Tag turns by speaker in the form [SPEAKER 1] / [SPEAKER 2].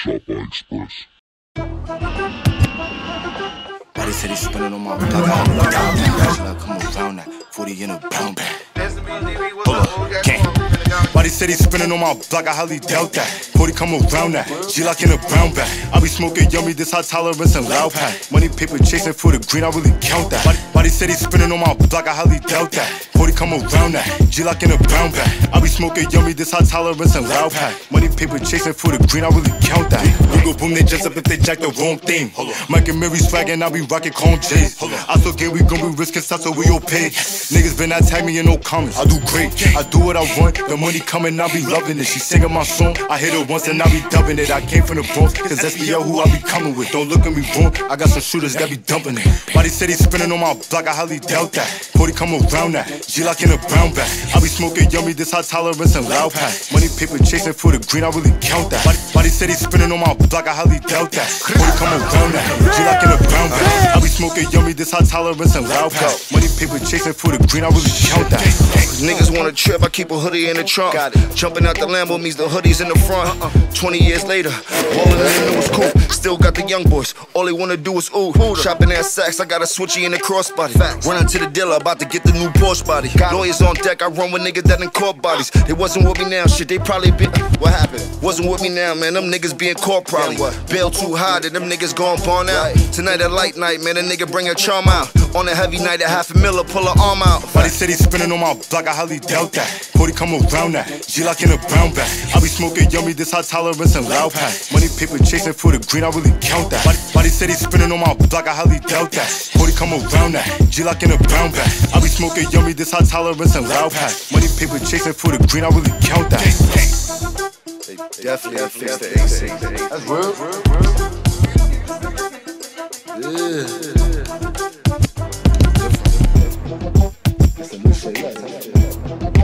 [SPEAKER 1] Shopper Express.
[SPEAKER 2] They said they spinning on my block. I don't know. Come around that 40 in a brown bag. Pull up, gang. Why they say they spinning on my block? I highly doubt that. 40 come around that. G-Lock in a brown bag. I be smoking yummy, this high tolerance and loud pack. Money paper chasing for the green, I really count that. Why they say they spinning on my block? I highly doubt that. 40 come around that. G-Lock in a brown bag. I be smoking yummy, this high tolerance and loud pack. Money paper chasing for the green, I really count that. You go boom, they just up if they jack the wrong thing. Mike and Mary swaggin', I be rockin' Cone J's. I so gay, we gon' be risking stuff so we all pay. Niggas been not tag me in no comments. I do great, I do what I want. The money coming, I be loving it. She singing my song, I hit her once and I be dubbing it. I came from the Bronx, cause SBL who I be coming with. Don't look at me wrong, I got some shooters that be dumping it. Why they say they spinning on my block? I highly doubt that. 40 come around that. G-Lock in a brown bag. I be smoking yummy, this high tolerance and loud pack. Money paper chasing for the green, I really count that. Why they say they spinning on my block? I highly doubt that. 40 come around that. G-Lock in a brown bag. I be smoking yummy, this high tolerance and loud pack. Money paper chasing for the green, I really count that.
[SPEAKER 3] Niggas want a trip, I keep a hoodie in the trunk. Jumping out the Lambo means the hoodie's in the front. 20 years later, rolling in, it was cool. Still got the young boys, all they wanna do is ooh. Shopping at Saks, I got a switchy in the crossbody. Running to the dealer, about to get the new Porsche body. Lawyers on deck, I run with niggas that in court bodies. They wasn't with me now, shit, they probably been. What happened? Wasn't with me now, man, them niggas be in court probably. Bail too high, that them niggas gon' pawn out. Tonight a light night, man, a nigga bring a charm out. On a heavy night, a $500,000, pull her arm out.
[SPEAKER 2] Why they say they spinning on my block? I highly doubt that. 40 come around that. G-Lock in a brown bag. I be smoking yummy, this high tolerance and loud pack. Money paper chasing for the green, I really count that. Why they say they spinning on my block? I highly doubt that. 40 come around that. G-Lock in a brown bag. I be smoking yummy, this high tolerance and loud pack. Money paper chasing for the green, I really count that.
[SPEAKER 3] They definitely fixed the AC.
[SPEAKER 4] That's real. Yeah.